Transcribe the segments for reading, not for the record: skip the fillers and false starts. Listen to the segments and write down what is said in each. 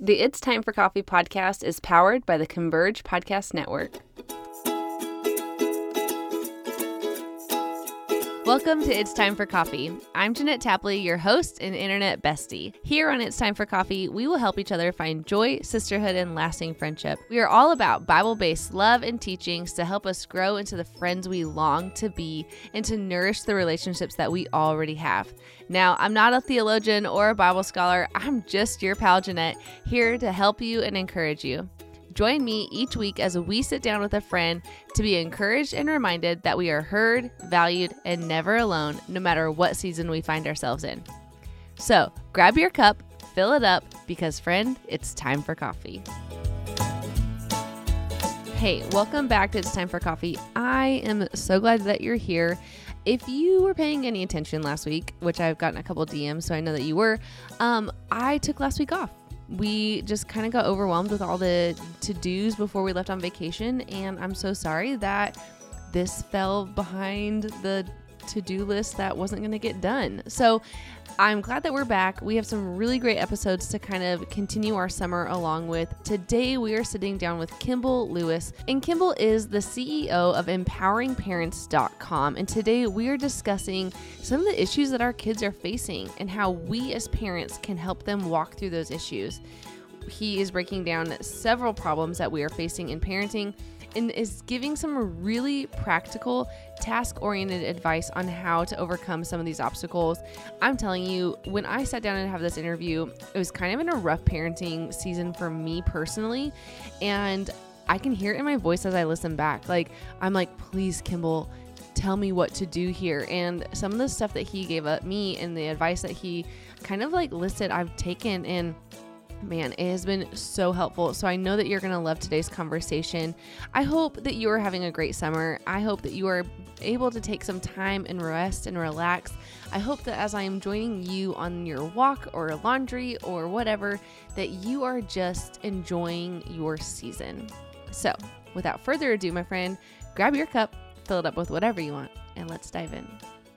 The It's Time for Coffee podcast is powered by the Converge Podcast Network. Welcome to It's Time for Coffee. I'm Jeanette Tapley, your host and internet bestie. Here on It's Time for Coffee, we will help each other find joy, sisterhood, and lasting friendship. We are all about Bible-based love and teachings to help us grow into the friends we long to be and to nourish the relationships that we already have. Now, I'm not a theologian or a Bible scholar. I'm just your pal Jeanette, here to help you and encourage you. Join me each week as we sit down with a friend to be encouraged and reminded that we are heard, valued, and never alone, no matter what season we find ourselves in. So grab your cup, fill it up, because friend, it's time for coffee. Hey, welcome back to It's Time for Coffee. I am so glad that you're here. If you were paying any attention last week, which I've gotten a couple DMs, so I know that you were, I took last week off. We just kind of got overwhelmed with all the to-dos before we left on vacation, and I'm so sorry that this fell behind the to-do list that wasn't going to get done. So I'm glad that we're back. We have some really great episodes to kind of continue our summer along with. Today, we are sitting down with Kimball Lewis, and Kimball is the CEO of EmpoweringParents.com. And today, we are discussing some of the issues that our kids are facing and how we as parents can help them walk through those issues. He is breaking down several problems that we are facing in parenting and is giving some really practical, task-oriented advice on how to overcome some of these obstacles. I'm telling you, when I sat down and have this interview, it was kind of in a rough parenting season for me personally, and I can hear it in my voice as I listen back. I'm like, please, Kimball, tell me what to do here. And some of the stuff that he gave me and the advice that he kind of listed, I've taken, and man, it has been so helpful. So I know that you're going to love today's conversation. I hope that you are having a great summer. I hope that you are able to take some time and rest and relax. I hope that as I am joining you on your walk or laundry or whatever, that you are just enjoying your season. So without further ado, my friend, grab your cup, fill it up with whatever you want, and let's dive in.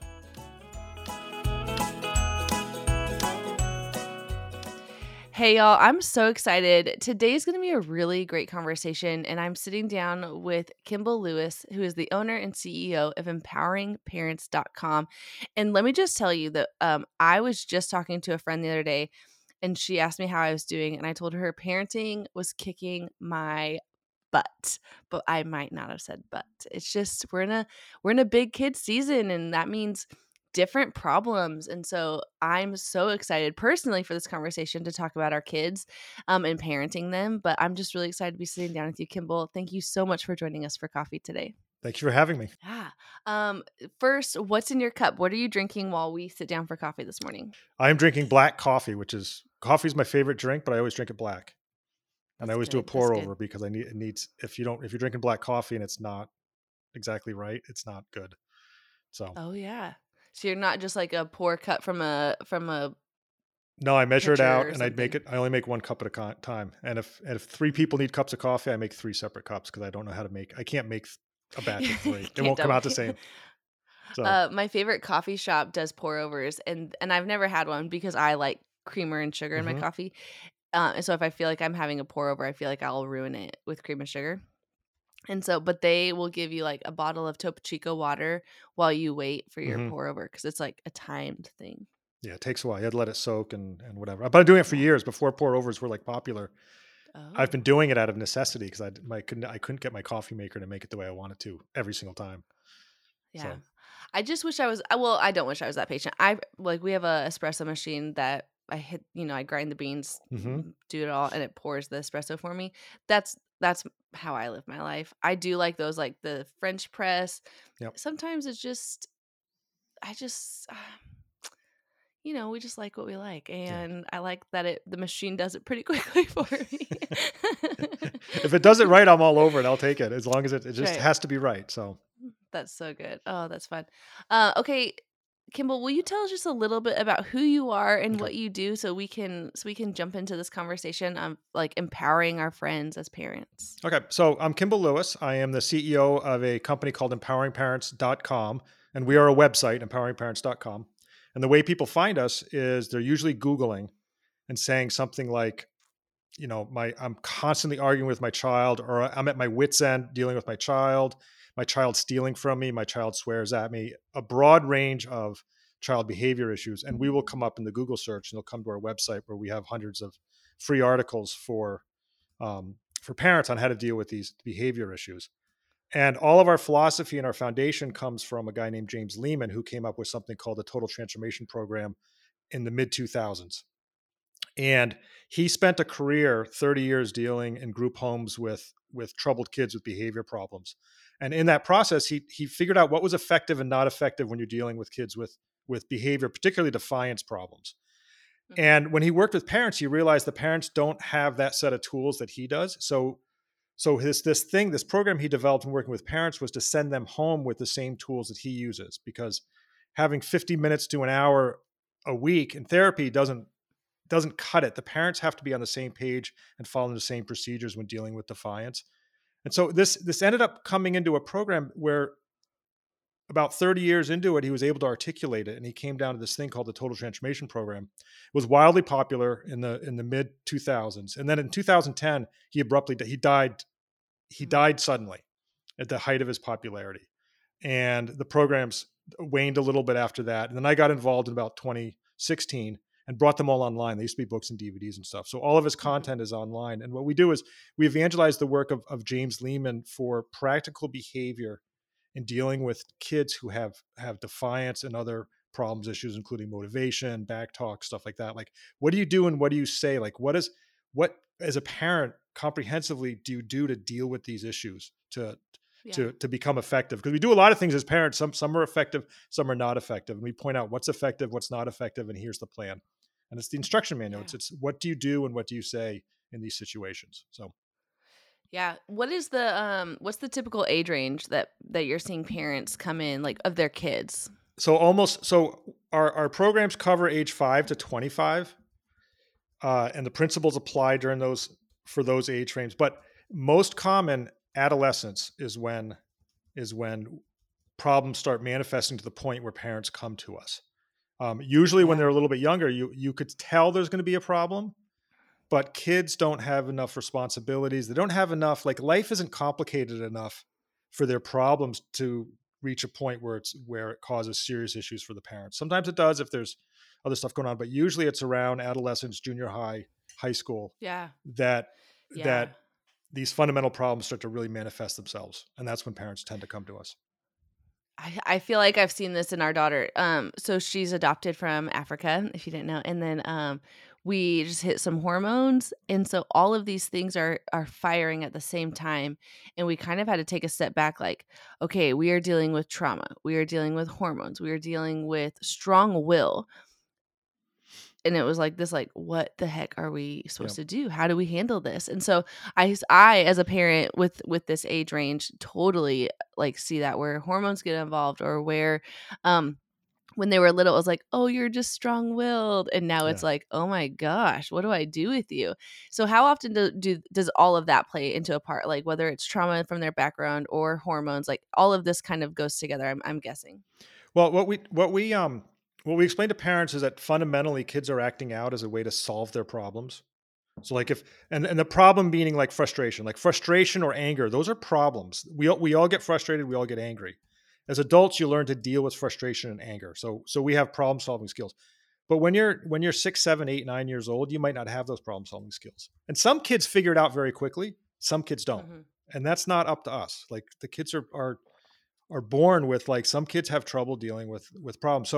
Hey y'all, I'm so excited. Today's going to be a really great conversation, and I'm sitting down with Kimball Lewis, who is the owner and CEO of EmpoweringParents.com. And let me just tell you that I was just talking to a friend the other day, and she asked me how I was doing, and I told her parenting was kicking my butt, but I might not have said but. It's just we're in a big kid season, and that means different problems. And so I'm so excited personally for this conversation to talk about our kids and parenting them. But I'm just really excited to be sitting down with you, Kimball. Thank you so much for joining us for coffee today. Thank you for having me. Yeah. First, what's in your cup? What are you drinking while we sit down for coffee this morning? I am drinking black coffee, coffee is my favorite drink, but I always drink it black. And I always do a pour over because it needs, if you're drinking black coffee and it's not exactly right, it's not good. So. Oh yeah. So you're not just like a pour cut from a No, I measure it out and I only make one cup at a time. And if 3 people need cups of coffee, I make 3 separate cups because I don't know how to I can't make a batch of 3. It won't come out the same. So. My favorite coffee shop does pour overs, and I've never had one because I like creamer and sugar in my coffee. And so if I feel like I'm having a pour over, I feel like I'll ruin it with cream and sugar. And so, but they will give you a bottle of Topo Chico water while you wait for your pour over because it's a timed thing. Yeah, it takes a while. You have to let it soak and whatever. I've been doing it for years before pour overs were popular. Oh. I've been doing it out of necessity because I couldn't get my coffee maker to make it the way I wanted to every single time. Yeah. So. I just wish I was, I don't wish I was that patient. We have a espresso machine that I hit, I grind the beans, do it all, and it pours the espresso for me. That's how I live my life. I do like those, the French press. Yep. Sometimes it's just, we just like what we like. And I like that the machine does it pretty quickly for me. If it does it right, I'm all over it. I'll take it as long as it just has to be right. So that's so good. Oh, that's fun. Okay. Kimball, will you tell us just a little bit about who you are and what you do so we can jump into this conversation on empowering our friends as parents? Okay. So I'm Kimball Lewis. I am the CEO of a company called EmpoweringParents.com, and we are a website, EmpoweringParents.com. And the way people find us is they're usually Googling and saying something like, I'm constantly arguing with my child, or I'm at my wit's end dealing with my child stealing from me, my child swears at me, a broad range of child behavior issues. And we will come up in the Google search, and they'll come to our website where we have hundreds of free articles for parents on how to deal with these behavior issues. And all of our philosophy and our foundation comes from a guy named James Lehman, who came up with something called the Total Transformation Program in the mid 2000s. And he spent a career, 30 years, dealing in group homes with troubled kids with behavior problems. And in that process, he figured out what was effective and not effective when you're dealing with kids with behavior, particularly defiance problems. Mm-hmm. And when he worked with parents, he realized the parents don't have that set of tools that he does. So this program he developed in working with parents was to send them home with the same tools that he uses, because having 50 minutes to an hour a week in therapy doesn't cut it. The parents have to be on the same page and following the same procedures when dealing with defiance. And so this ended up coming into a program where about 30 years into it, he was able to articulate it, and he came down to this thing called the Total Transformation Program. It was wildly popular in the mid 2000s, and then in 2010 he died suddenly at the height of his popularity, and the programs waned a little bit after that. And then I got involved in about 2016 and brought them all online. They used to be books and DVDs and stuff. So all of his content is online. And what we do is we evangelize the work of James Lehman for practical behavior in dealing with kids who have defiance and other problems, issues, including motivation, back talk, stuff like that. Like, what do you do and what do you say? Like, what as a parent comprehensively do you do to deal with these issues to become effective? Because we do a lot of things as parents. Some are effective, some are not effective. And we point out what's effective, what's not effective, and here's the plan. And it's the instruction manual. Yeah. It's what do you do and what do you say in these situations? So yeah. What's the typical age range that you're seeing parents come in, like, of their kids? So our programs cover age 5 to 25. And the principles apply for those age frames. But most common, adolescence is when problems start manifesting to the point where parents come to us. Usually when they're a little bit younger, you could tell there's going to be a problem, but kids don't have enough responsibilities. They don't have enough, like, life isn't complicated enough for their problems to reach a point where it causes serious issues for the parents. Sometimes it does if there's other stuff going on, but usually it's around adolescence, junior high, high school. Yeah. That these fundamental problems start to really manifest themselves. And that's when parents tend to come to us. I feel like I've seen this in our daughter. So she's adopted from Africa, if you didn't know. And then we just hit some hormones. And so all of these things are firing at the same time. And we kind of had to take a step back, like, okay, we are dealing with trauma. We are dealing with hormones. We are dealing with strong will. And it was like this, like, what the heck are we supposed to do? How do we handle this? And so I as a parent with this age range, totally, like, see that where hormones get involved, or where when they were little, it was like, oh, you're just strong-willed. And now it's like, oh my gosh, what do I do with you? So how often does all of that play into a part? Like, whether it's trauma from their background or hormones, like, all of this kind of goes together, I'm guessing. Well, what we explain to parents is that fundamentally kids are acting out as a way to solve their problems. So like and the problem meaning like frustration or anger, those are problems. We all get frustrated. We all get angry. As adults, you learn to deal with frustration and anger. So we have problem solving skills. But when you're 6, 7, 8, 9 years old, you might not have those problem solving skills. And some kids figure it out very quickly. Some kids don't. Mm-hmm. And that's not up to us. Like, the kids are born with, like, some kids have trouble dealing with problems.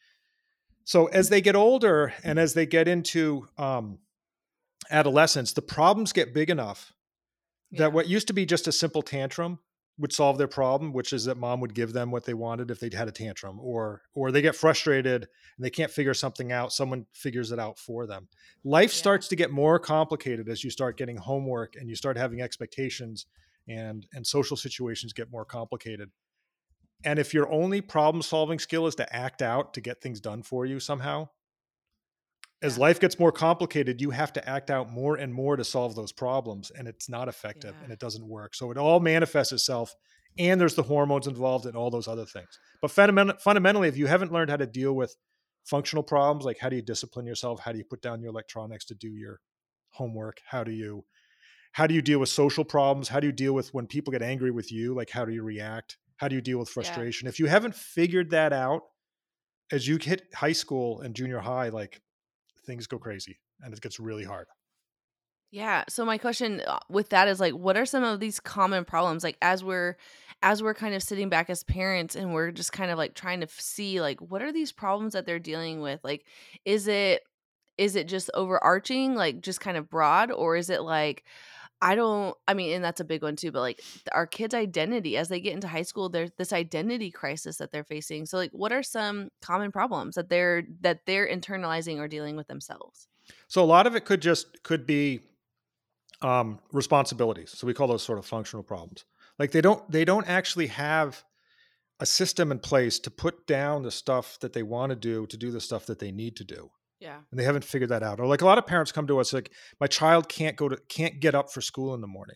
So as they get older and as they get into adolescence, the problems get big enough that what used to be just a simple tantrum would solve their problem, which is that mom would give them what they wanted if they'd had a tantrum, or they get frustrated and they can't figure something out. Someone figures it out for them. Life starts to get more complicated as you start getting homework and you start having expectations, and social situations get more complicated. And if your only problem solving skill is to act out to get things done for you somehow, as life gets more complicated, you have to act out more and more to solve those problems. And it's not effective and it doesn't work. So it all manifests itself, and there's the hormones involved and all those other things. But fundamentally, if you haven't learned how to deal with functional problems, like how do you discipline yourself? How do you put down your electronics to do your homework? How do you deal with social problems? How do you deal with when people get angry with you? Like, how do you react? How do you deal with Yeah. frustration? If you haven't figured that out as you hit high school and junior high, like, things go crazy and it gets really hard. Yeah. So my question with that is like, what are some of these common problems? Like as we're kind of sitting back as parents and we're just kind of like trying to see like what are these problems that they're dealing with? Like, is it is it just overarching, like just kind of broad, or is it like I mean, and that's a big one too, but like our kids' identity as they get into high school, there's this identity crisis that they're facing. So like what are some common problems that they're internalizing or dealing with themselves? So a lot of it could be responsibilities. So we call those sort of functional problems. Like, they don't actually have a system in place to put down the stuff that they want to do the stuff that they need to do. Yeah. And they haven't figured that out. Or like a lot of parents come to us like, my child can't get up for school in the morning.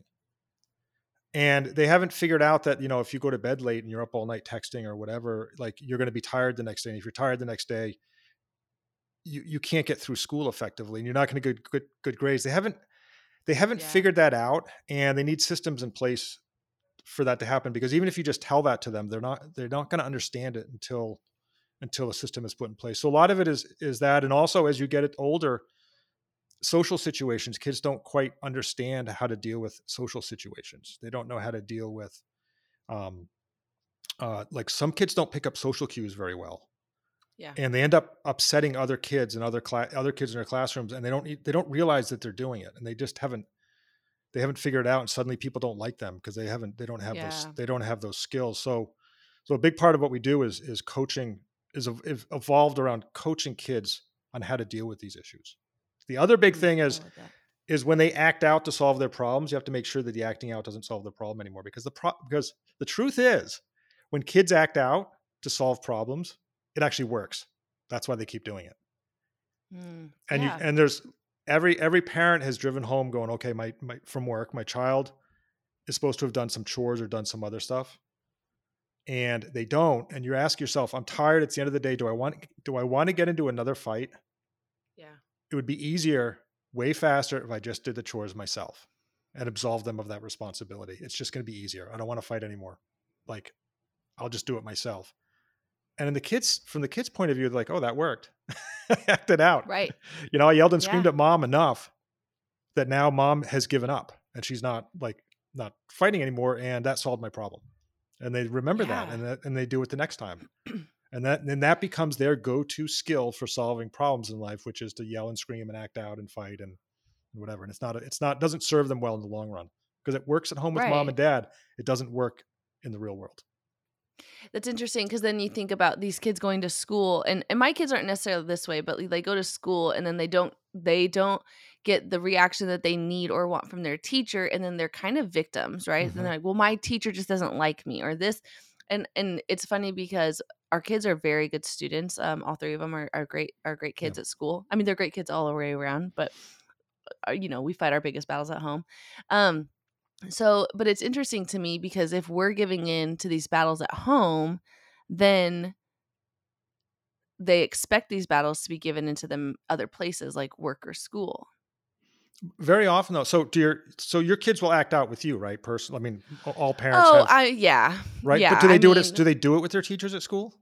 And they haven't figured out that, if you go to bed late and you're up all night texting or whatever, like, you're going to be tired the next day. And if you're tired the next day, you can't get through school effectively and you're not going to get good grades. They haven't Yeah. figured that out, and they need systems in place for that to happen, because even if you just tell that to them, they're not going to understand it until a system is put in place. So a lot of it is that. And also, as you get it older, social situations, kids don't quite understand how to deal with social situations. They don't know how to deal with um like, some kids don't pick up social cues very well, Yeah. and they end up upsetting other kids and other kids in their classrooms, and they don't realize that they're doing it, and they haven't figured it out, and suddenly people don't like them because Yeah. they don't have those skills. So a big part of what we do is coaching, is evolved around coaching kids on how to deal with these issues. The other big thing I like that. is when they act out to solve their problems, you have to make sure that the acting out doesn't solve the problem anymore, because because the truth is, when kids act out to solve problems, it actually works. That's why they keep doing it. Yeah. And there's every parent has driven home going, okay, my from work, my child is supposed to have done some chores or done some other stuff, and they don't. And you ask yourself, I'm tired. It's the end of the day. Do I want to get into another fight? Yeah. It would be easier, way faster, if I just did the chores myself and absolved them of that responsibility. It's just going to be easier. I don't want to fight anymore. Like, I'll just do it myself. And from the kids' point of view, they're like, oh, that worked. I acted out. Right. I yelled and screamed Yeah. at mom enough that now mom has given up and she's not fighting anymore. And that solved my problem. And they remember that, Yeah. and they do it the next time. And that becomes their go-to skill for solving problems in life, which is to yell and scream and act out and fight and whatever. And doesn't serve them well in the long run, because it works at home with mom Right. and dad. It doesn't work in the real world. That's interesting because then you think about these kids going to school, and my kids aren't necessarily this way, but they go to school and then they don't get the reaction that they need or want from their teacher, and then they're kind of victims, right? Then Mhm. they're like, well, my teacher just doesn't like me or this, and it's funny because our kids are very good students. All three of them are great Yeah. kids at school. I mean, they're great kids all the way around, but we fight our biggest battles at home. Um, so, but it's interesting to me because if we're giving in to these battles at home, then they expect these battles to be given into them other places like work or school. Very often though. So your kids will act out with you, right? Person. I mean, all parents Oh, have, yeah. right? Yeah. But I mean, do they do it with their teachers at school?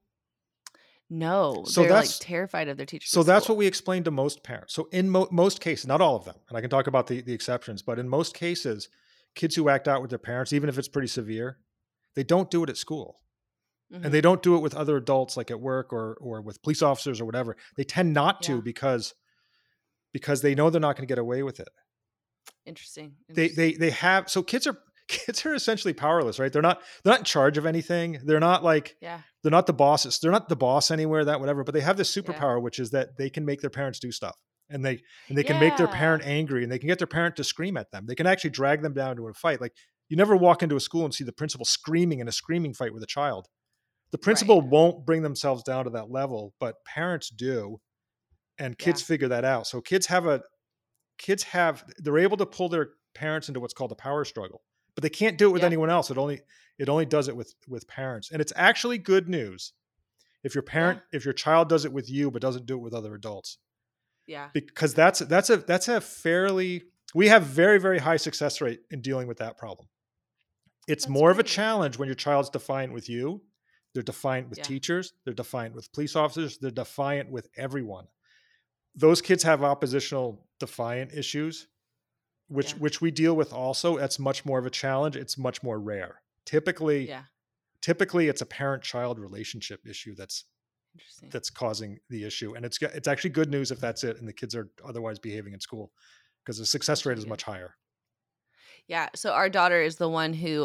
no, So they're like that's terrified of their teachers so at that's what school. we explain to most parents. So in most cases, not all of them, and I can talk about the exceptions, but in most cases, kids who act out with their parents, even if it's pretty severe, they don't do it at school. And Hmm. they don't do it with other adults, like at work or with police officers or whatever. They tend not to, Yeah. because they know they're not going to get away with it. Interesting. They have, so kids are essentially powerless, right? They're not in charge of anything. They're not like, Yeah. they're not the bosses. They're not the boss anywhere, that whatever, but they have this Yeah. superpower, which is that they can make their parents do stuff. And they can make their Yeah. parent angry, and they can get their parent to scream at them. They can actually drag them down to a fight. Like, you never walk into a school and see the principal screaming in a screaming fight with a child. The Right. principal won't bring themselves down to that level, but parents do, and kids Yeah. figure that out. So they're able to pull their parents into what's called a power struggle, but they can't do it with Yeah. anyone else. It only does it with parents. And it's actually good news if Yeah. your child does it with you but doesn't do it with other adults. Yeah. Because that's a fairly, we have very, very high success rate in dealing with that problem. It's more of a challenge when your child's defiant with you. They're defiant with teachers. They're defiant with police officers. They're defiant with everyone. Those kids have oppositional defiant issues, which we deal with also. That's much more of a challenge. It's much more rare. Typically, it's a parent-child relationship issue that's causing the issue. And it's actually good news if that's it and the kids are otherwise behaving in school, because the success rate is much higher. Yeah. So our daughter is the one who,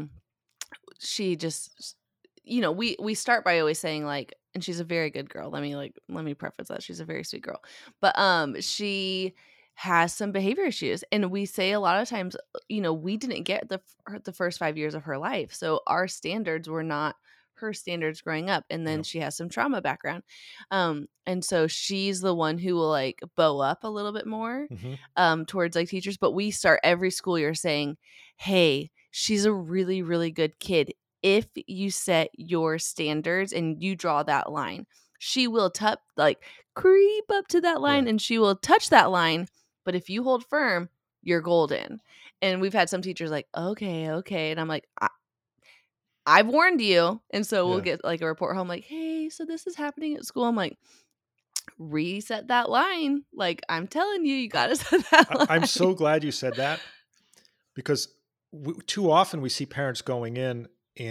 she just, we start by always saying like, and she's a very good girl. Let me preface that she's a very sweet girl, but she has some behavior issues, and we say a lot of times, we didn't get the first 5 years of her life, so our standards were not her standards growing up, and then she has some trauma background, and so she's the one who will like bow up a little bit more towards like teachers. But we start every school year saying, hey, she's a really, really good kid. If you set your standards and you draw that line, she will creep up to that line and she will touch that line. But if you hold firm, you're golden. And we've had some teachers like, okay. And I'm like, I've warned you. And so we'll get like a report home like, hey, so this is happening at school. I'm like, reset that line. Like, I'm telling you, you got to set that line. I'm so glad you said that, because too often we see parents going in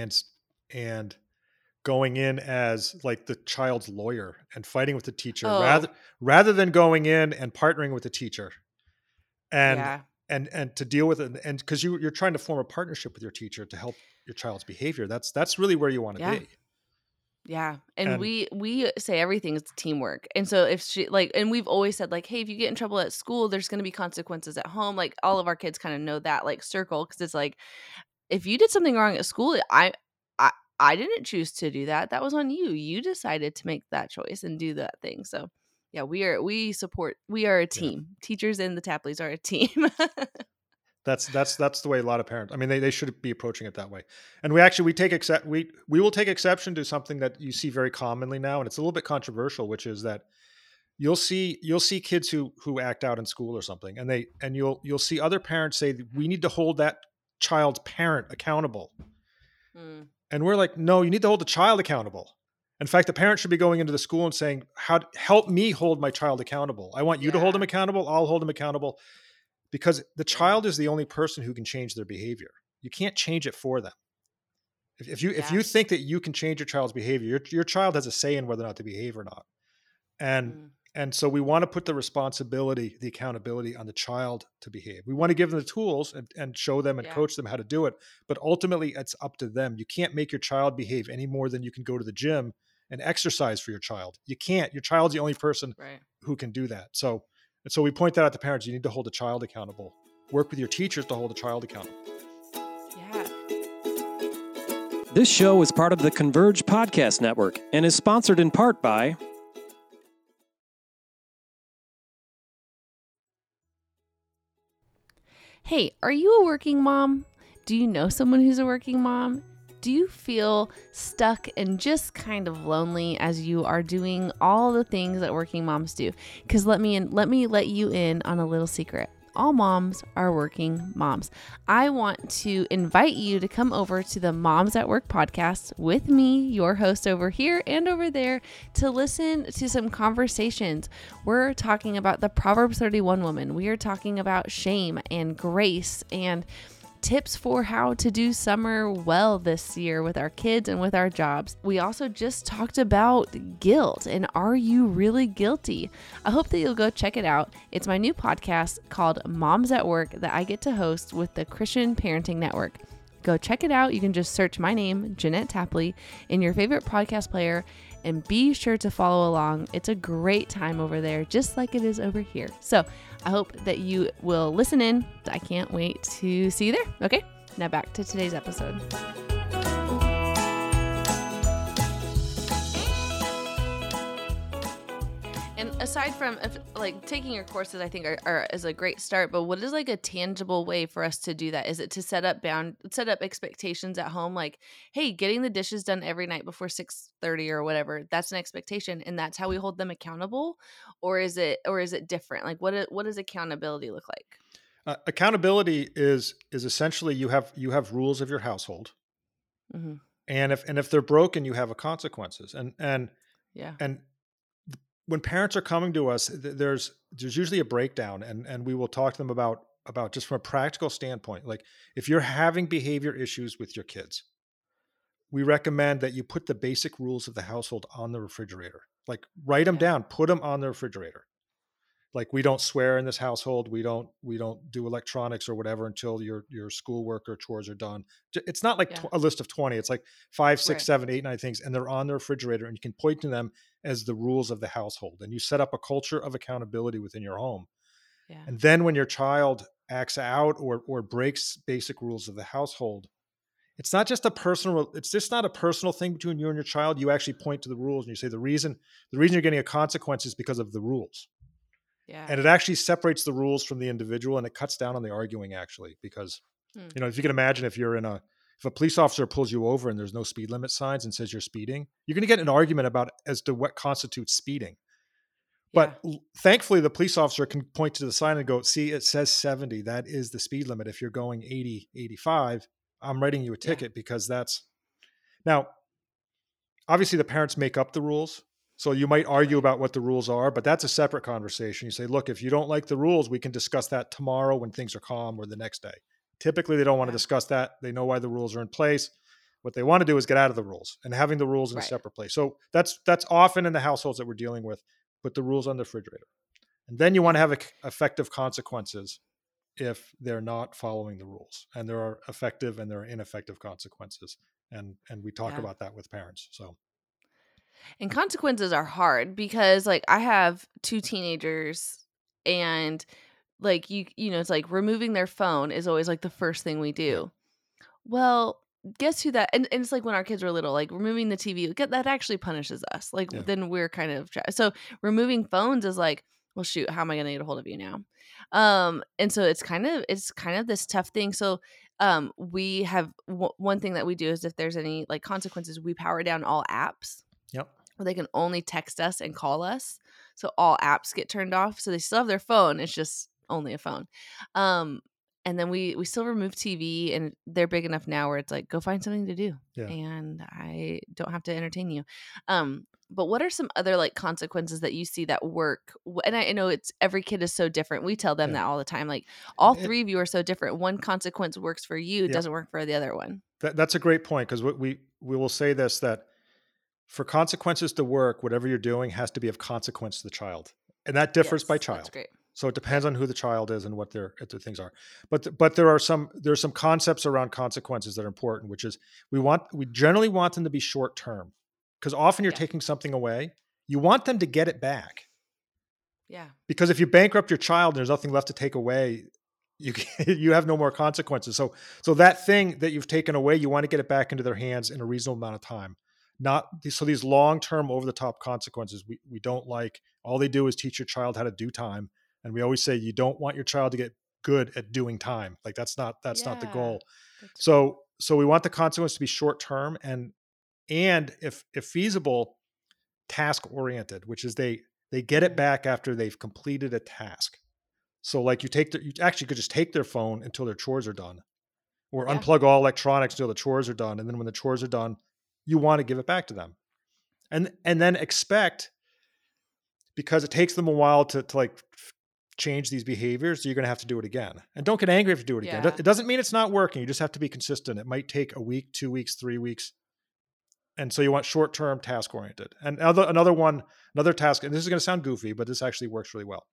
and going in as like the child's lawyer and fighting with the teacher rather than going in and partnering with the teacher and to deal with it. And because you're trying to form a partnership with your teacher to help your child's behavior. That's really where you want to be. Yeah. And we say everything is teamwork. And so if she and we've always said like, hey, if you get in trouble at school, there's going to be consequences at home. Like all of our kids kind of know that like circle. Cause it's like, if you did something wrong at school, I didn't choose to do that. That was on you. You decided to make that choice and do that thing. So yeah, we are a team. Yeah. Teachers and the Tapleys are a team. That's the way a lot of parents, I mean, they should be approaching it that way. And we will take exception to something that you see very commonly now. And it's a little bit controversial, which is that you'll see kids who act out in school or something. And you'll see other parents say, we need to hold that child's parent accountable. And we're like, no, you need to hold the child accountable. In fact, the parent should be going into the school and saying, help me hold my child accountable. I want you to hold him accountable. I'll hold him accountable. Because the child is the only person who can change their behavior. You can't change it for them. If you think that you can change your child's behavior, your child has a say in whether or not to behave or not. And so we want to put the responsibility, the accountability on the child to behave. We want to give them the tools and show them and coach them how to do it. But ultimately, it's up to them. You can't make your child behave any more than you can go to the gym and exercise for your child. You can't. Your child's the only person who can do that. So we point that out to parents. You need to hold the child accountable. Work with your teachers to hold the child accountable. Yeah. This show is part of the Converge Podcast Network and is sponsored in part by... Hey, are you a working mom? Do you know someone who's a working mom? Do you feel stuck and just kind of lonely as you are doing all the things that working moms do? Because let me let you in on a little secret. All moms are working moms. I want to invite you to come over to the Moms at Work podcast with me, your host over here and over there, to listen to some conversations. We're talking about the Proverbs 31 woman. We are talking about shame and grace and tips for how to do summer well this year with our kids and with our jobs. We also just talked about guilt and are you really guilty? I hope that you'll go check it out. It's my new podcast called Moms at Work that I get to host with the Christian Parenting Network. Go check it out. You can just search my name, Jeanette Tapley, in your favorite podcast player and be sure to follow along. It's a great time over there, just like it is over here. So I hope that you will listen in. I can't wait to see you there. Okay, now back to today's episode. And aside from like taking your courses, I think is a great start. But what is like a tangible way for us to do that? Is it to set up expectations at home? Like, hey, getting the dishes done every night before 6:30 or whatever. That's an expectation, and that's how we hold them accountable. Or is it different? Like, what does accountability look like? Accountability is essentially you have rules of your household, Mm-hmm. and if they're broken, you have consequences. And Yeah. when parents are coming to us, there's usually a breakdown, and we will talk to them about just from a practical standpoint. Like if you're having behavior issues with your kids, we recommend that you put the basic rules of the household on the refrigerator. Like write them down, put them on the refrigerator. Like we don't swear in this household. We don't do electronics or whatever until your schoolwork or chores are done. It's not like a list of 20. It's like 5, 6, 7, 8, 9 things, and they're on the refrigerator, and you can point to them as the rules of the household. And you set up a culture of accountability within your home. Yeah. And then when your child acts out or breaks basic rules of the household, it's not just not a personal thing between you and your child. You actually point to the rules and you say the reason you're getting a consequence is because of the rules. Yeah. And it actually separates the rules from the individual, and it cuts down on the arguing actually, because, if you can imagine if a police officer pulls you over and there's no speed limit signs and says you're speeding, you're going to get an argument about as to what constitutes speeding. Yeah. But thankfully the police officer can point to the sign and go, see, it says 70. That is the speed limit. If you're going 80, 85, I'm writing you a ticket because that's now, obviously the parents make up the rules. So you might argue about what the rules are, but that's a separate conversation. You say, look, if you don't like the rules, we can discuss that tomorrow when things are calm or the next day. Typically, they don't want to discuss that. They know why the rules are in place. What they want to do is get out of the rules, and having the rules in a separate place. So that's often in the households that we're dealing with, put the rules on the refrigerator. And then you want to have effective consequences if they're not following the rules. And there are effective and there are ineffective consequences. And we talk about that with parents. So. And consequences are hard because like I have 2 teenagers, and like you know, it's like removing their phone is always like the first thing we do. Yeah. Well, guess who that and it's like when our kids were little, like removing the TV, that actually punishes us. Like then we're kind of so removing phones is like, well, shoot, how am I going to get a hold of you now? And so it's kind of this tough thing. So we have one thing that we do is if there's any like consequences, we power down all apps. Yep. They can only text us and call us. So all apps get turned off. So they still have their phone. It's just only a phone. And then we still remove TV, and they're big enough now where it's like, go find something to do. Yeah. And I don't have to entertain you. But what are some other like consequences that you see that work? And I know it's every kid is so different. We tell them that all the time. Like all 3 of you are so different. One consequence works for you. It doesn't work for the other one. That's a great point. Because we will say this, that for consequences to work, whatever you're doing has to be of consequence to the child. And that differs by child. That's great. So it depends on who the child is and what their things are. But there's some concepts around consequences that are important, which is we generally want them to be short term, because often you're taking something away. You want them to get it back. Yeah. Because if you bankrupt your child and there's nothing left to take away, you have no more consequences. So that thing that you've taken away, you want to get it back into their hands in a reasonable amount of time. These long-term over-the-top consequences we don't like. All they do is teach your child how to do time. And we always say you don't want your child to get good at doing time. Like that's not the goal. So we want the consequence to be short-term and if feasible, task-oriented, which is they get it back after they've completed a task. So like you actually could just take their phone until their chores are done, or unplug all electronics until the chores are done. And then when the chores are done, you want to give it back to them, and then expect, because it takes them a while to like change these behaviors, you're going to have to do it again. And don't get angry if you do it again. It doesn't mean it's not working. You just have to be consistent. It might take a week, 2 weeks, 3 weeks. And so you want short-term task oriented. And another task, and this is going to sound goofy, but this actually works really well.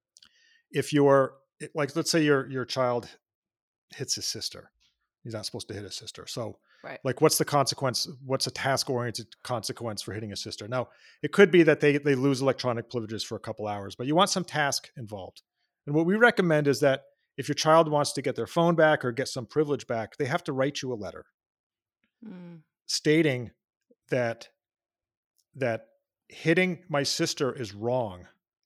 If you're like, let's say your child hits his sister. He's not supposed to hit his sister. So like, what's the consequence? What's a task-oriented consequence for hitting a sister? Now, it could be that they lose electronic privileges for a couple hours, but you want some task involved. And what we recommend is that if your child wants to get their phone back or get some privilege back, they have to write you a letter stating that hitting my sister is wrong,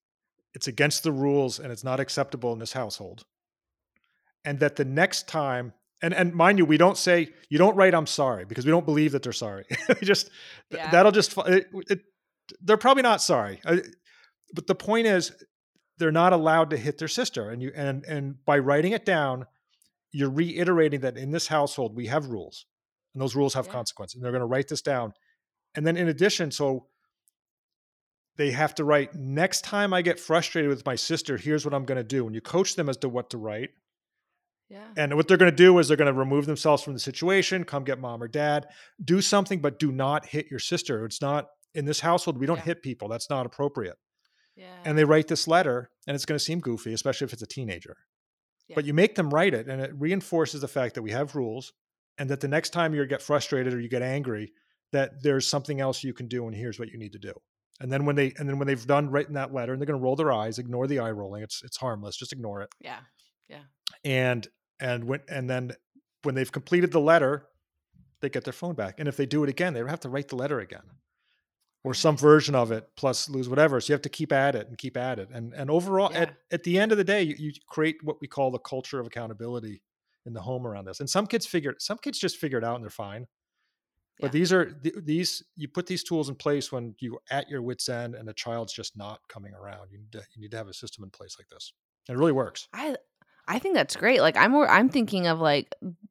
it's against the rules and it's not acceptable in this household. And that the next time, and mind you, we don't say, you don't write "I'm sorry," because we don't believe that they're sorry. That'll just, they're probably not sorry. But the point is, they're not allowed to hit their sister. And by writing it down, you're reiterating that in this household, we have rules, and those rules have consequences. And they're going to write this down. And then in addition, so they have to write, next time I get frustrated with my sister, here's what I'm going to do. And you coach them as to what to write. Yeah. And what they're going to do is they're going to remove themselves from the situation, come get mom or dad, do something, but do not hit your sister. It's not, in this household, we don't hit people. That's not appropriate. Yeah. And they write this letter, and it's going to seem goofy, especially if it's a teenager. Yeah. But you make them write it, and it reinforces the fact that we have rules, and that the next time you get frustrated or you get angry, that there's something else you can do, and here's what you need to do. And then when they've done writing that letter, and they're going to roll their eyes, ignore the eye rolling. It's harmless. Just ignore it. Yeah. Yeah. And then when they've completed the letter, they get their phone back. And if they do it again, they have to write the letter again, or some version of it plus lose whatever. So you have to keep at it. And overall, at the end of the day, you create what we call the culture of accountability in the home around this. And some kids just figure it out and they're fine. But these you put these tools in place when you're at your wit's end and a child's just not coming around. You need to have a system in place like this. And it really works. I think that's great. Like I'm thinking of like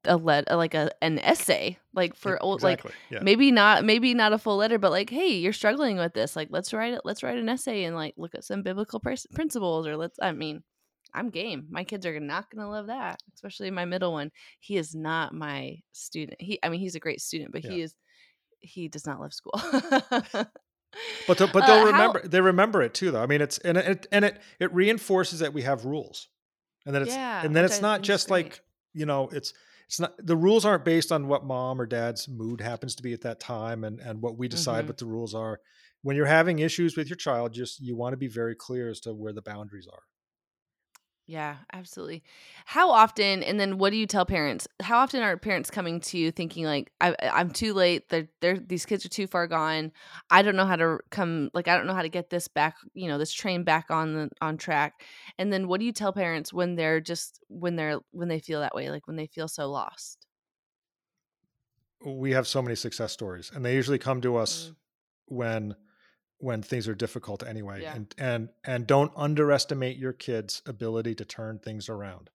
an essay, like for old, exactly. Maybe not a full letter, but like, hey, you're struggling with this. Like, let's write an essay and like look at some biblical principles, or I'm game. My kids are not going to love that, especially my middle one. He is not my student. He's a great student, but he does not love school. But they'll remember it too, though. I mean, it reinforces that we have rules. And then it's not just like, it's not, the rules aren't based on what mom or dad's mood happens to be at that time and what we decide what the rules are. When you're having issues with your child, you want to be very clear as to where the boundaries are. Yeah, absolutely. How often, and then what do you tell parents? How often are parents coming to you thinking like, I'm too late. These kids are too far gone. I don't know how to I don't know how to get this back, this train back on track. And then what do you tell parents when they feel that way? Like when they feel so lost? We have so many success stories, and they usually come to us when things are difficult anyway. And don't underestimate your kid's ability to turn things around.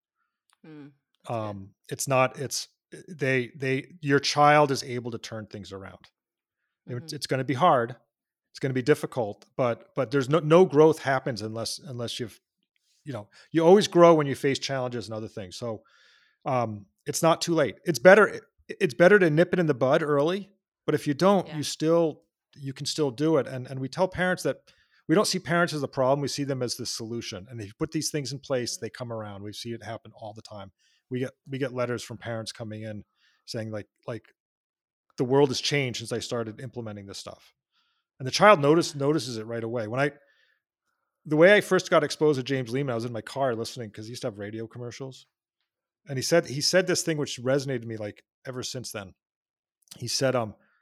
Your child is able to turn things around. It's going to be hard. It's going to be difficult, but there's no growth happens unless you always grow when you face challenges and other things. So it's not too late. It's better to nip it in the bud early, but if you don't, you can still do it. And we tell parents that we don't see parents as the problem. We see them as the solution. And if you put these things in place, they come around. We see it happen all the time. We get letters from parents coming in saying like the world has changed since I started implementing this stuff. And the child notices it right away. The way I first got exposed to James Lehman, I was in my car listening because he used to have radio commercials. And he said this thing which resonated with me like ever since then. He said,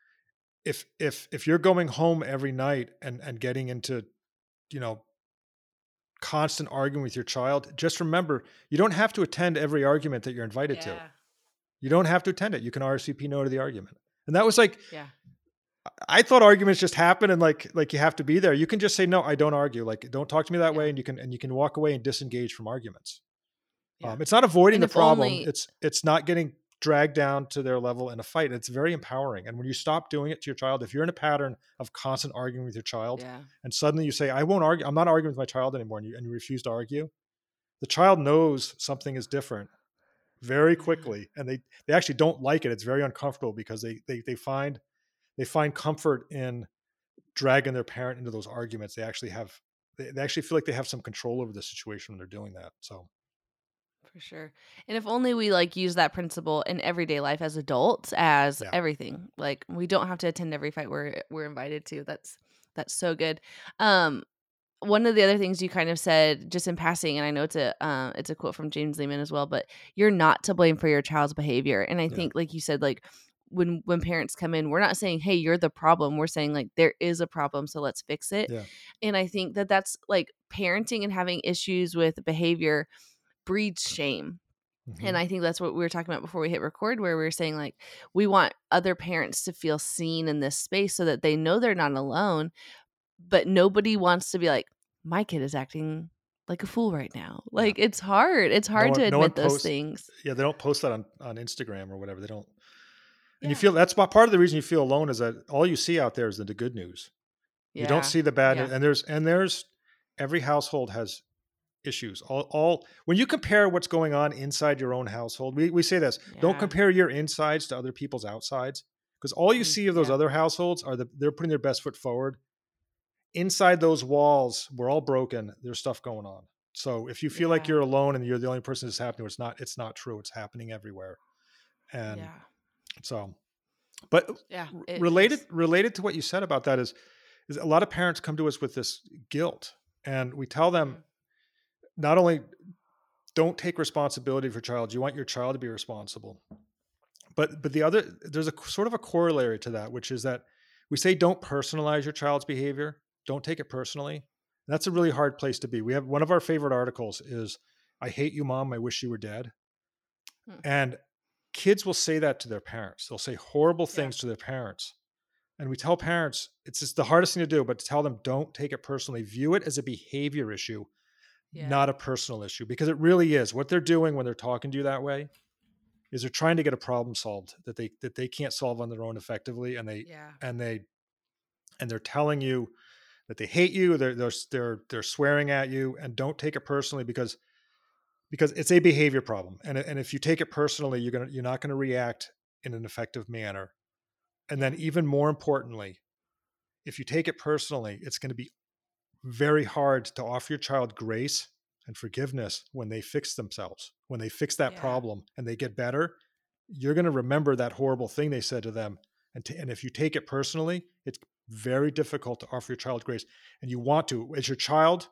if you're going home every night and getting into, constant arguing with your child, just remember, you don't have to attend every argument that you're invited to. You don't have to attend it. You can RSVP no to the argument. And that was like, I thought arguments just happen and like you have to be there. You can just say, no, I don't argue. Like, don't talk to me that way. And you can walk away and disengage from arguments. It's not avoiding the problem. It's not getting dragged down to their level in a fight. It's very empowering. And when you stop doing it to your child, if you're in a pattern of constant arguing with your child and suddenly you say, I won't argue, I'm not arguing with my child anymore. And you refuse to argue, the child knows something is different very quickly. And they actually don't like it. It's very uncomfortable because they find comfort in dragging their parent into those arguments. They actually feel like they have some control over the situation when they're doing that. So. For sure. And if only we use that principle in everyday life as adults, as everything. Like we don't have to attend every fight we're invited to. That's so good. One of the other things you kind of said just in passing, and I know it's a quote from James Lehman as well, but you're not to blame for your child's behavior. And I think, like you said, like when parents come in, we're not saying, hey, you're the problem. We're saying like there is a problem, so let's fix it. Yeah. And I think that's like parenting and having issues with behavior breeds shame. And I think that's what we were talking about before we hit record, where we were saying, like, we want other parents to feel seen in this space so that they know they're not alone, but nobody wants to be like, my kid is acting like a fool right now. Like, it's hard. It's hard to admit those things. Yeah, they don't post that on Instagram or whatever. They don't. And you feel that's part of the reason you feel alone is that all you see out there is the good news. Yeah. You don't see the bad. Yeah. And there's every household has issues. All when you compare what's going on inside your own household, we say this, don't compare your insides to other people's outsides, because all you see of those other households are they're putting their best foot forward. Inside those walls, we're all broken. There's stuff going on. So if you feel like you're alone and you're the only person that's happening, it's not true. It's happening everywhere. And so, but related to what you said about that is a lot of parents come to us with this guilt, and we tell them, not only don't take responsibility for your child, you want your child to be responsible. But there's a sort of a corollary to that, which is that we say don't personalize your child's behavior. Don't take it personally. And that's a really hard place to be. We have one of our favorite articles is, I hate you, Mom. I wish you were dead. And kids will say that to their parents. They'll say horrible things to their parents. And we tell parents, it's just the hardest thing to do, but to tell them, don't take it personally. View it as a behavior issue. Not a personal issue, because it really is. What they're doing when they're talking to you that way is they're trying to get a problem solved that they can't solve on their own effectively, and they're telling you that they hate you. They're swearing at you, and don't take it personally because it's a behavior problem. And if you take it personally, you're not going to react in an effective manner. And then even more importantly, if you take it personally, it's going to be very hard to offer your child grace and forgiveness when they fix themselves, when they fix that problem and they get better. You're going to remember that horrible thing they said to them. And if you take it personally, it's very difficult to offer your child grace. And you want to, as your child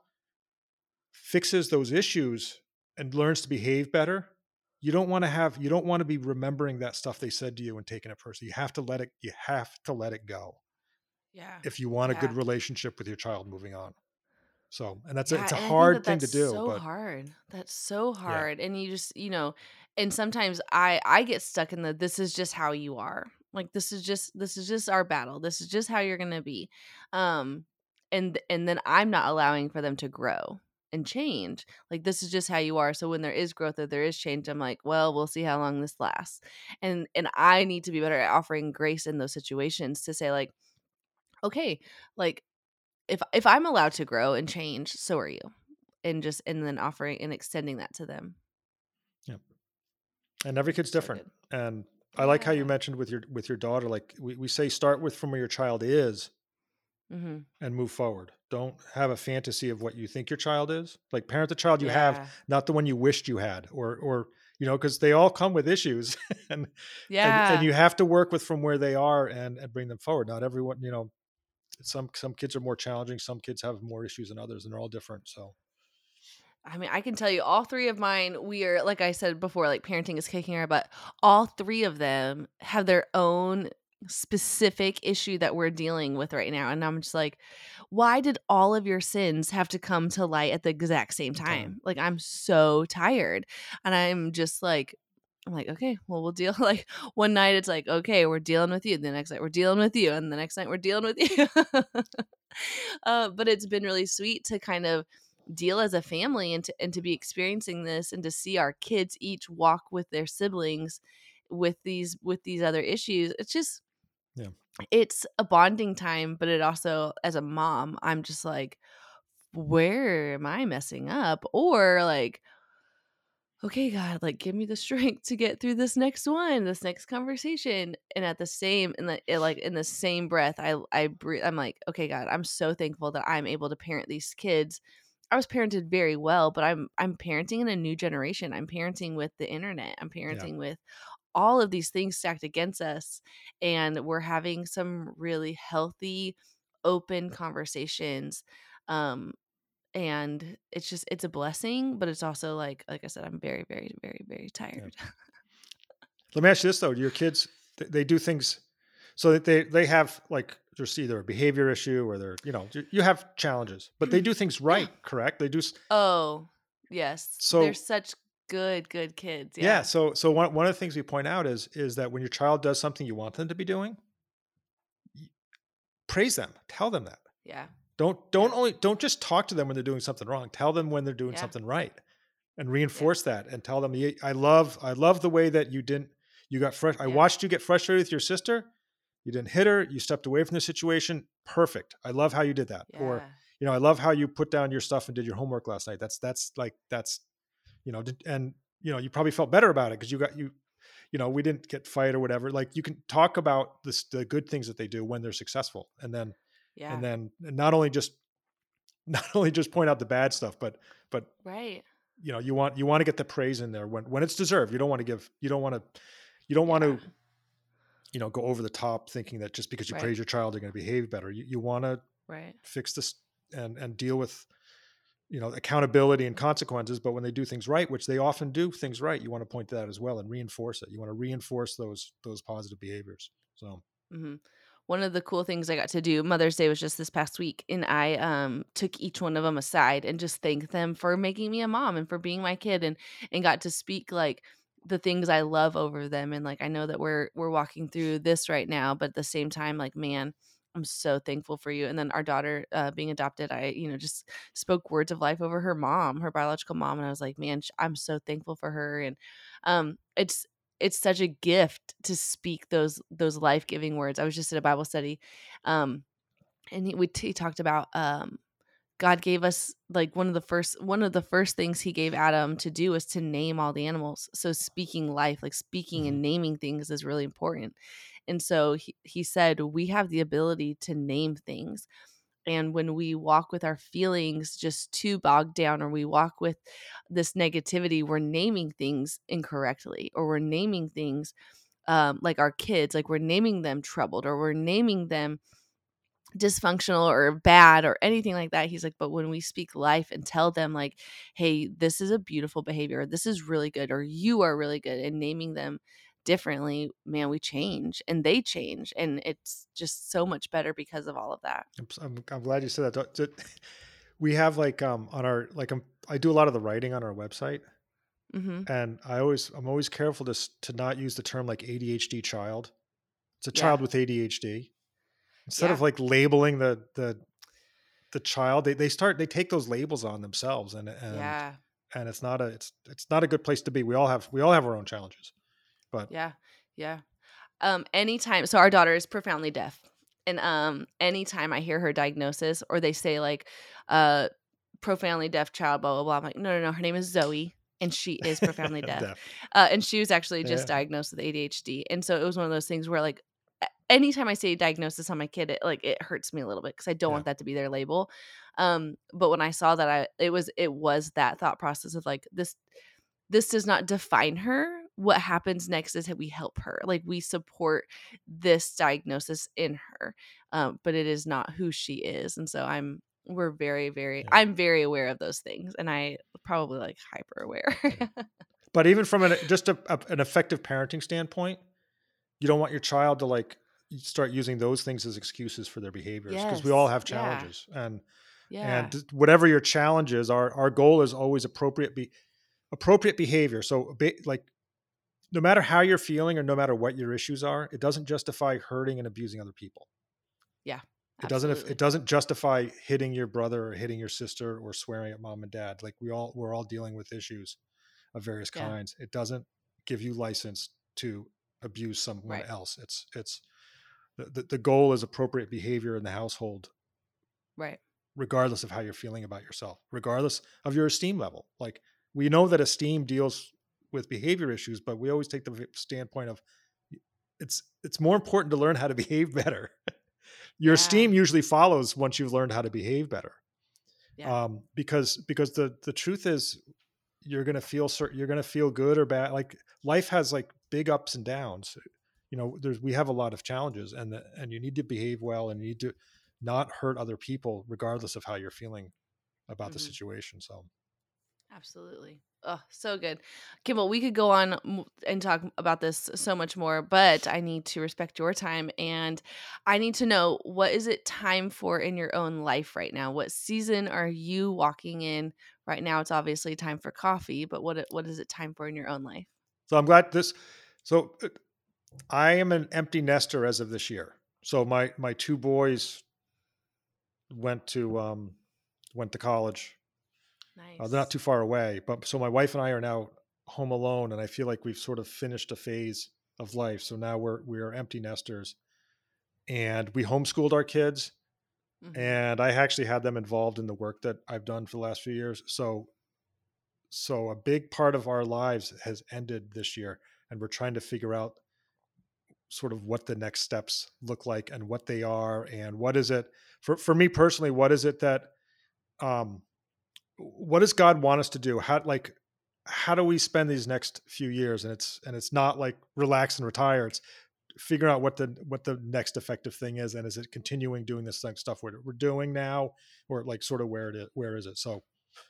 fixes those issues and learns to behave better, you don't want to be remembering that stuff they said to you and taking it personally. You have to let it go. Yeah. If you want a good relationship with your child moving on. So, and it's a hard thing to do. That's so hard. And you just, and sometimes I get stuck in this is just how you are. Like, this is just our battle. This is just how you're going to be. And then I'm not allowing for them to grow and change. Like, this is just how you are. So when there is growth or there is change, I'm like, well, we'll see how long this lasts. And I need to be better at offering grace in those situations to say, like, okay, like, if I'm allowed to grow and change, so are you. And then offering and extending that to them. Yeah. And every kid's different. And I like how you mentioned with your daughter, like we say, start from where your child is and move forward. Don't have a fantasy of what you think your child is. Like, parent the child you have, not the one you wished you had, or because they all come with issues and you have to work from where they are and bring them forward. Not everyone, some kids are more challenging. Some kids have more issues than others, and they're all different. So, I mean, I can tell you all three of mine, we are, like I said before, like, parenting is kicking our butt. All three of them have their own specific issue that we're dealing with right now. And I'm just like, why did all of your sins have to come to light at the exact same time? Like, I'm so tired. And I'm just like, okay, well, we'll deal. Like, one night it's like, okay, we're dealing with you. The next night we're dealing with you. And the next night we're dealing with you. But it's been really sweet to kind of deal as a family and to be experiencing this and to see our kids each walk with their siblings with these other issues. It's just, it's a bonding time. But it also, as a mom, I'm just like, where am I messing up? Or like, okay, God, like, give me the strength to get through this next conversation. And at the same, in the same breath, I breathe. I'm like, okay, God, I'm so thankful that I'm able to parent these kids. I was parented very well, but I'm parenting in a new generation. I'm parenting with the internet. I'm parenting with all of these things stacked against us. And we're having some really healthy, open conversations. And it's a blessing, but it's also like I said, I'm very, very, very, very tired. Yeah. Let me ask you this though. Your kids, they do things so that they have like there's either a behavior issue or they're, you have challenges, but they do things right, correct? They do. Oh, yes. So they're such good kids. yeah. Yeah. So one of the things we point out is that when your child does something you want them to be doing, praise them, tell them that. Yeah. Don't just talk to them when they're doing something wrong. Tell them when they're doing something right, and reinforce that, and tell them, I love the way that you got fresh. I watched you get frustrated with your sister. You didn't hit her. You stepped away from the situation. Perfect. I love how you did that. Yeah. Or, I love how you put down your stuff and did your homework last night. That's and you probably felt better about it because we didn't get fight or whatever. Like, you can talk about the good things that they do when they're successful, and then not only just point out the bad stuff, but right. You want to get the praise in there when it's deserved. You don't want to go over the top thinking that just because you praise your child, they're going to behave better. You want to fix this and deal with, accountability and consequences. But when they do things right, which they often do things right, you want to point to that as well and reinforce it. You want to reinforce those positive behaviors. So. Mm-hmm. One of the cool things I got to do, Mother's Day was just this past week, and I took each one of them aside and just thanked them for making me a mom and for being my kid, and got to speak like the things I love over them. And like, I know that we're walking through this right now, but at the same time, like, man, I'm so thankful for you. And then our daughter being adopted, I, just spoke words of life over her mom, her biological mom. And I was like, man, I'm so thankful for her. And it's such a gift to speak those life-giving words. I was just at a Bible study, and he talked about God gave us, like, one of the first things he gave Adam to do was to name all the animals. So speaking life, like speaking and naming things, is really important. And so he said we have the ability to name things. And when we walk with our feelings just too bogged down, or we walk with this negativity, we're naming things incorrectly, or we're naming things like our kids, like we're naming them troubled, or we're naming them dysfunctional or bad or anything like that. He's like, but when we speak life and tell them like, hey, this is a beautiful behavior, or this is really good, or you are really good, and naming them differently, man, we change and they change, and it's just so much better because of all of that. I'm glad you said that. We have like on our I do a lot of the writing on our website, and I'm always careful to not use the term like ADHD child. It's a child with ADHD. Instead of like labeling the child, they take those labels on themselves, and it's not a good place to be. We all have our own challenges, but anytime, so our daughter is profoundly deaf, and anytime I hear her diagnosis, or they say like profoundly deaf child, blah blah blah, I'm like, no, her name is Zoe, and she is profoundly deaf. And she was actually just diagnosed with ADHD, and so it was one of those things where like anytime I say diagnosis on my kid, it hurts me a little bit because I don't want that to be their label. But when I saw that, it was that thought process of like, this does not define her. What happens next is that we help her. Like, we support this diagnosis in her, but it is not who she is. And so we're very, very, I'm very aware of those things, and I probably like hyper aware. But even from an effective parenting standpoint, you don't want your child to like start using those things as excuses for their behaviors, because we all have challenges, and whatever your challenge is, our goal is always appropriate behavior. So like, no matter how you're feeling or no matter what your issues are, it doesn't justify hurting and abusing other people. Yeah. It doesn't justify hitting your brother or hitting your sister or swearing at mom and dad. Like, we're all dealing with issues of various kinds. It doesn't give you license to abuse someone else. It's the goal is appropriate behavior in the household, right? Regardless of how you're feeling about yourself, regardless of your esteem level. Like, we know that esteem deals with behavior issues, but we always take the standpoint of it's more important to learn how to behave better. Your esteem usually follows once you've learned how to behave better. Because the truth is, you're going to feel good or bad. Like, life has like big ups and downs. We have a lot of challenges, and you need to behave well, and you need to not hurt other people regardless of how you're feeling about the situation. So absolutely. Oh, so good. Kimball, we could go on and talk about this so much more, but I need to respect your time, and I need to know, what is it time for in your own life right now? What season are you walking in right now? It's obviously time for coffee, but what is it time for in your own life? So I'm glad so I am an empty nester as of this year. So my two boys went to college. Nice. They're not too far away, but so my wife and I are now home alone, and I feel like we've sort of finished a phase of life. So now we are empty nesters, and we homeschooled our kids, and I actually had them involved in the work that I've done for the last few years. So a big part of our lives has ended this year, and we're trying to figure out sort of what the next steps look like and what they are, and what is it for me personally, what is it that what does God want us to do? How do we spend these next few years? And it's not like relax and retire. It's figuring out what the next effective thing is. And is it continuing doing this like stuff we're doing now, or like sort of where is it? So,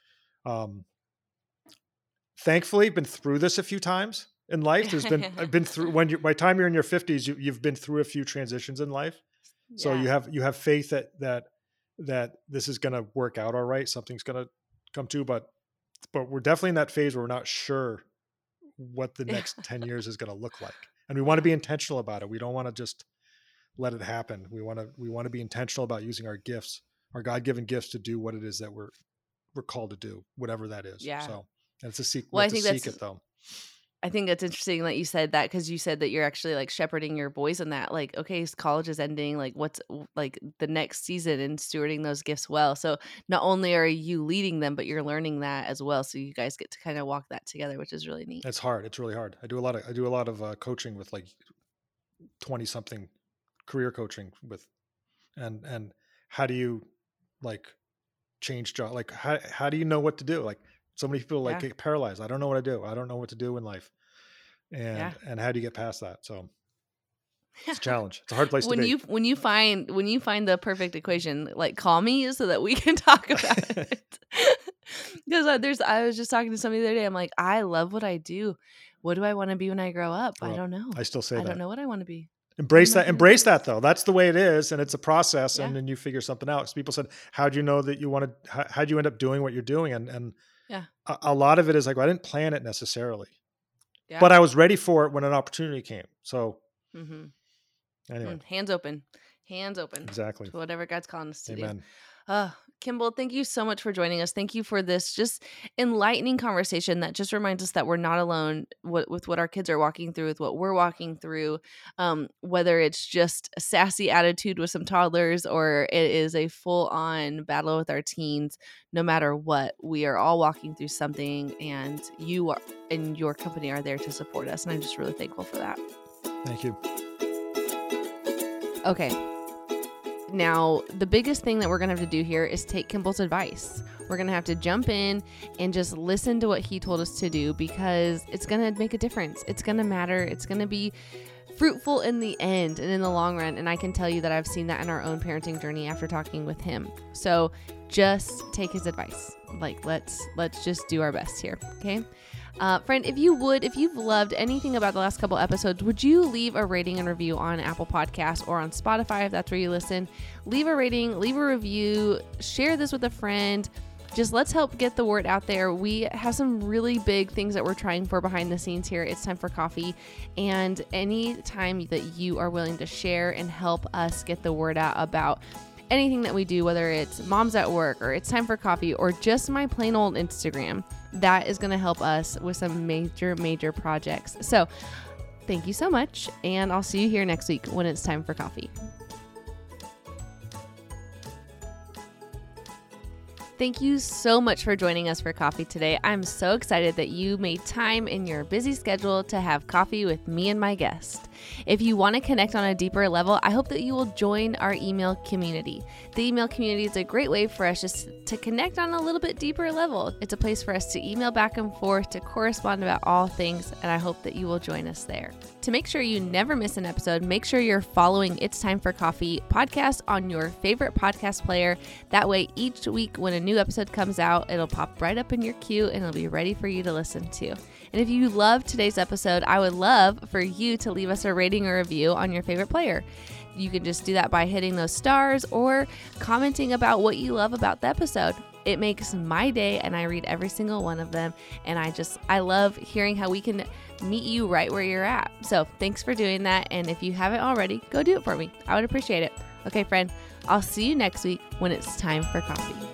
thankfully been through this a few times in life. I've been through by the time you're in your 50s, you've been through a few transitions in life. Yeah. So you have faith that this is going to work out all right. Something's going to come to, but we're definitely in that phase where we're not sure what the next 10 years is going to look like. And we want to be intentional about it. We don't want to just let it happen. We want to be intentional about using our gifts, our God-given gifts, to do what it is that we're called to do, whatever that is. Yeah. So and it's a secret. Well, I think that's it though. I think that's interesting that you said that, because you said that you're actually like shepherding your boys in that, like, okay, college is ending, like what's like the next season, and stewarding those gifts well. So not only are you leading them, but you're learning that as well. So you guys get to kind of walk that together, which is really neat. It's hard. It's really hard. I do a lot of coaching with like 20 something, career coaching with, and how do you like change job? Like how do you know what to do? Like, so many people get paralyzed. I don't know what to do. I don't know what to do in life. And how do you get past that? So it's a challenge. It's a hard place to be. When you find the perfect equation, like, call me so that we can talk about it. Because I was just talking to somebody the other day. I'm like, I love what I do. What do I want to be when I grow up? I don't know. I still say that. I don't know what I want to be. Embrace that though. That's the way it is. And it's a process. And then you figure something out. So people said, how'd you know that you wanted, how'd you end up doing what you're doing? And a lot of it is like, well, I didn't plan it necessarily, but I was ready for it when an opportunity came. So anyway, hands open, exactly, to whatever God's calling us to Amen. do. Kimball, thank you so much for joining us. Thank you for this just enlightening conversation that just reminds us that we're not alone with what our kids are walking through, with what we're walking through, whether it's just a sassy attitude with some toddlers or it is a full-on battle with our teens. No matter what, we are all walking through something, and you are, and your company are there to support us. And I'm just really thankful for that. Thank you. Okay. Now, the biggest thing that we're going to have to do here is take Kimball's advice. We're going to have to jump in and just listen to what he told us to do, because it's going to make a difference. It's going to matter. It's going to be fruitful in the end and in the long run. And I can tell you that I've seen that in our own parenting journey after talking with him. So just take his advice. Like, let's just do our best here. Okay. Friend, if you've loved anything about the last couple episodes, would you leave a rating and review on Apple Podcasts or on Spotify if that's where you listen? Leave a rating, leave a review, share this with a friend. Just let's help get the word out there. We have some really big things that we're trying for behind the scenes here. It's Time for Coffee. And any time that you are willing to share and help us get the word out about anything that we do, whether it's Moms at Work or It's Time for Coffee or just my plain old Instagram, that is going to help us with some major projects. So thank you so much. And I'll see you here next week when it's Time for Coffee. Thank you so much for joining us for coffee today. I'm so excited that you made time in your busy schedule to have coffee with me and my guest. If you want to connect on a deeper level, I hope that you will join our email community. The email community is a great way for us just to connect on a little bit deeper level. It's a place for us to email back and forth, to correspond about all things, and I hope that you will join us there. To make sure you never miss an episode, make sure you're following It's Time for Coffee podcast on your favorite podcast player. That way, each week when a new episode comes out, it'll pop right up in your queue and it'll be ready for you to listen to. And if you loved today's episode, I would love for you to leave us a rating or review on your favorite player. You can just do that by hitting those stars or commenting about what you love about the episode. It makes my day, and I read every single one of them. And I love hearing how we can meet you right where you're at. So thanks for doing that. And if you haven't already, go do it for me. I would appreciate it. Okay, friend, I'll see you next week when it's time for coffee.